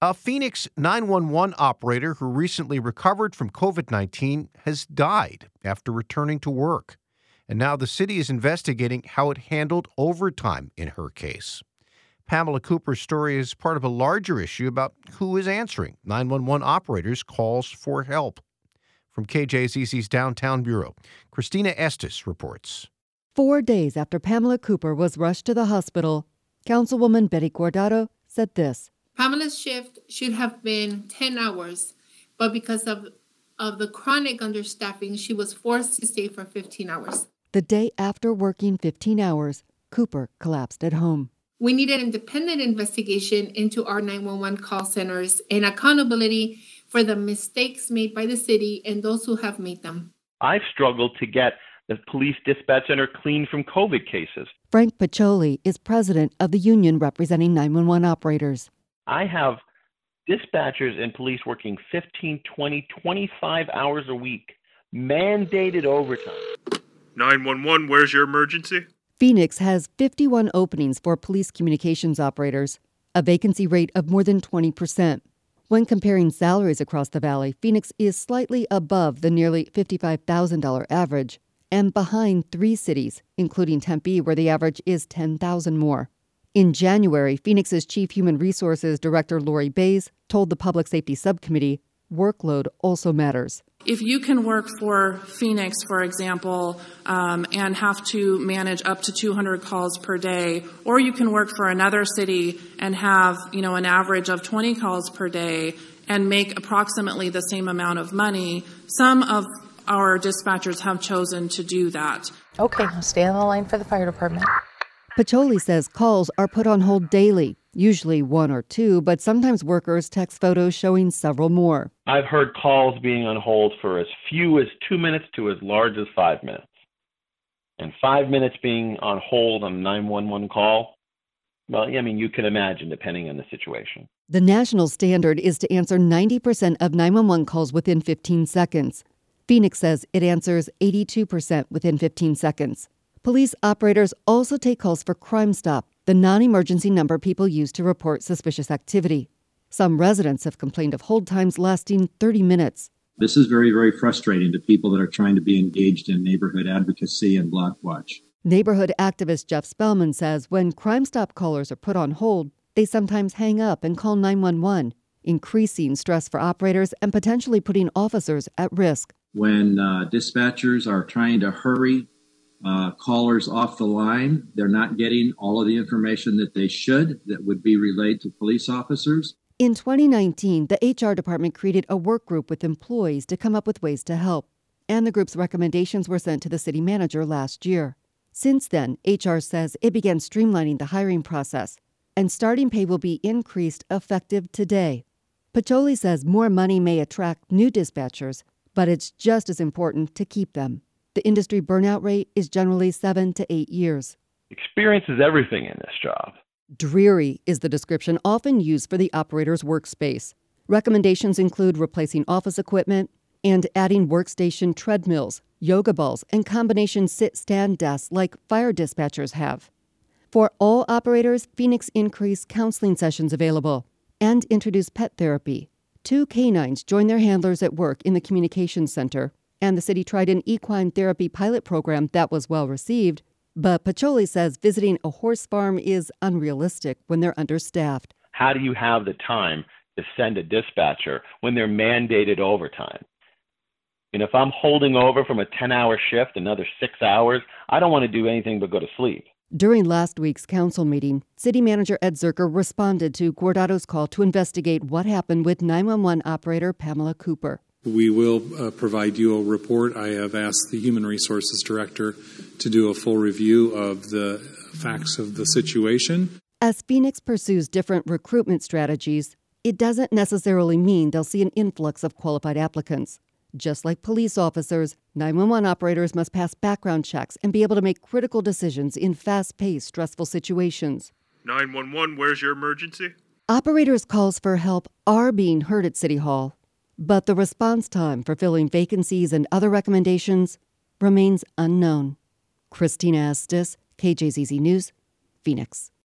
A Phoenix 911 operator who recently recovered from COVID-19 has died after returning to work. And now the city is investigating how it handled overtime in her case. Pamela Cooper's story is part of a larger issue about who is answering 911 operators' calls for help. From KJZZ's Downtown Bureau, Christina Estes reports. 4 days after Pamela Cooper was rushed to the hospital, Councilwoman Betty Guardado said this. Pamela's shift should have been 10 hours, but because of the chronic understaffing, she was forced to stay for 15 hours. The day after working 15 hours, Cooper collapsed at home. We need an independent investigation into our 911 call centers and accountability for the mistakes made by the city and those who have made them. I've struggled to get the police dispatch center clean from COVID cases. Frank Piccioli is president of the union representing 911 operators. I have dispatchers and police working 15, 20, 25 hours a week, mandated overtime. 911, where's your emergency? Phoenix has 51 openings for police communications operators, a vacancy rate of more than 20%. When comparing salaries across the valley, Phoenix is slightly above the nearly $55,000 average and behind 3 cities, including Tempe, where the average is $10,000 more. In January, Phoenix's Chief Human Resources Director Lori Bays told the Public Safety Subcommittee workload also matters. If you can work for Phoenix, for example, and have to manage up to 200 calls per day, or you can work for another city and have, an average of 20 calls per day and make approximately the same amount of money, some of our dispatchers have chosen to do that. Okay, I'll stay on the line for the fire department. Piccioli says calls are put on hold daily, usually 1 or 2, but sometimes workers text photos showing several more. I've heard calls being on hold for as few as 2 minutes to as large as 5 minutes. And 5 minutes being on hold on a 911 call, well, you can imagine depending on the situation. The national standard is to answer 90% of 911 calls within 15 seconds. Phoenix says it answers 82% within 15 seconds. Police operators also take calls for Crime Stop, the non-emergency number people use to report suspicious activity. Some residents have complained of hold times lasting 30 minutes. This is very, very frustrating to people that are trying to be engaged in neighborhood advocacy and block watch. Neighborhood activist Jeff Spellman says when Crime Stop callers are put on hold, they sometimes hang up and call 911, increasing stress for operators and potentially putting officers at risk. When dispatchers are trying to hurry callers off the line, they're not getting all of the information that they should that would be relayed to police officers. In 2019, the HR department created a work group with employees to come up with ways to help, and the group's recommendations were sent to the city manager last year. Since then, HR says it began streamlining the hiring process, and starting pay will be increased effective today. Piccioli says more money may attract new dispatchers, but it's just as important to keep them. The industry burnout rate is generally 7 to 8 years. Experience is everything in this job. Dreary is the description often used for the operator's workspace. Recommendations include replacing office equipment and adding workstation treadmills, yoga balls, and combination sit-stand desks like fire dispatchers have. For all operators, Phoenix increased counseling sessions available and introduced pet therapy. 2 canines joined their handlers at work in the communications center, and the city tried an equine therapy pilot program that was well received. But Piccioli says visiting a horse farm is unrealistic when they're understaffed. How do you have the time to send a dispatcher when they're mandated overtime? And if I'm holding over from a 10-hour shift, another 6 hours, I don't want to do anything but go to sleep. During last week's council meeting, City Manager Ed Zerker responded to Guardado's call to investigate what happened with 911 operator Pamela Cooper. We will provide you a report. I have asked the Human Resources Director to do a full review of the facts of the situation. As Phoenix pursues different recruitment strategies, it doesn't necessarily mean they'll see an influx of qualified applicants. Just like police officers, 911 operators must pass background checks and be able to make critical decisions in fast-paced, stressful situations. 911, where's your emergency? Operators' calls for help are being heard at City Hall, but the response time for filling vacancies and other recommendations remains unknown. Christina Estes, KJZZ News, Phoenix.